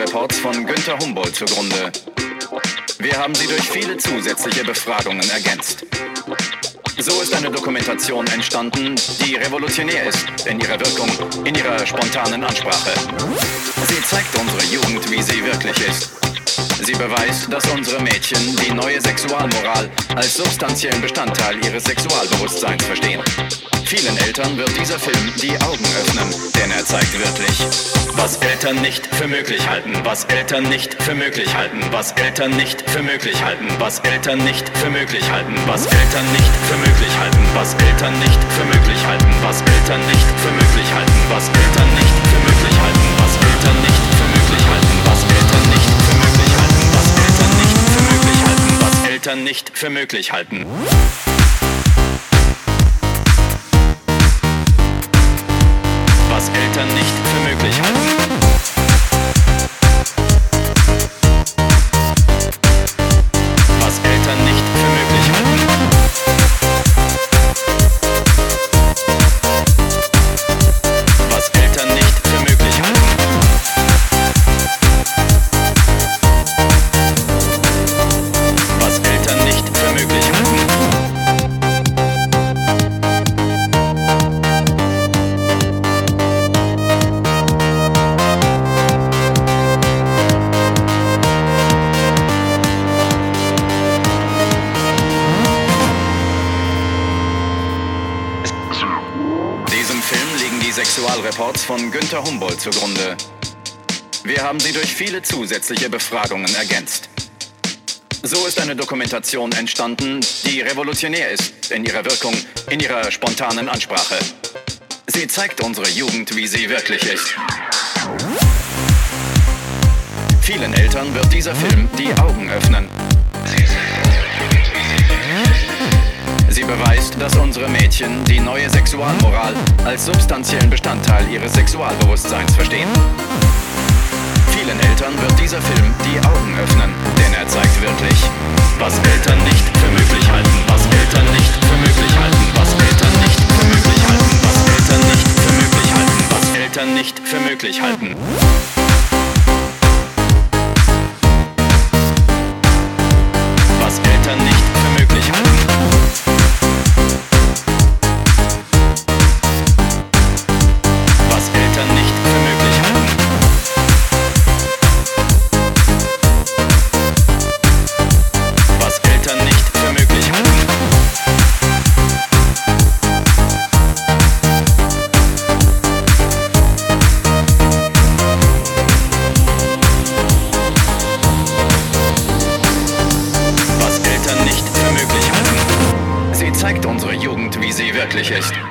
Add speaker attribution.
Speaker 1: Sexualreports von Günther Humboldt zugrunde. Wir haben sie durch viele zusätzliche Befragungen ergänzt. So ist eine Dokumentation entstanden, die revolutionär ist in ihrer Wirkung, in ihrer spontanen Ansprache. Sie zeigt unsere Jugend, wie sie wirklich ist. Sie beweist, dass unsere Mädchen die neue Sexualmoral als substanziellen Bestandteil ihres Sexualbewusstseins verstehen. Vielen Eltern wird dieser Film die Augen öffnen, denn er zeigt wirklich, was Eltern nicht für möglich halten, was Eltern nicht für möglich halten, was Eltern nicht für möglich halten, was Eltern nicht für möglich halten, was Eltern nicht für möglich halten, was Eltern nicht für möglich halten, was Eltern nicht für möglich halten, was Eltern nicht für möglich halten, was Eltern nicht für möglich halten, was Eltern nicht für möglich halten, was Eltern nicht für möglich halten, was Eltern nicht für möglich halten. Was Eltern nicht für möglich halten. Was Eltern nicht für möglich halten. Was Eltern nicht für möglich halten. Was Eltern nicht für möglich halten. Sexualreports von Günther Humboldt zugrunde. Wir haben sie durch viele zusätzliche Befragungen ergänzt. So ist eine Dokumentation entstanden, die revolutionär ist in ihrer Wirkung, in ihrer spontanen Ansprache. Sie zeigt unsere Jugend, wie sie wirklich ist. Vielen Eltern wird dieser Film die Augen öffnen. Sie beweist, dass unsere Mädchen die neue Sexualmoral als substanziellen Bestandteil ihres Sexualbewusstseins verstehen. Vielen Eltern wird dieser Film die Augen öffnen, denn er zeigt wirklich, was Eltern nicht für möglich halten, was Eltern nicht für möglich halten, was Eltern nicht für möglich halten, was Eltern nicht für möglich halten, was Eltern nicht für möglich halten. Was Eltern nicht für möglich halten. Zeigt unsere Jugend, wie sie wirklich ist.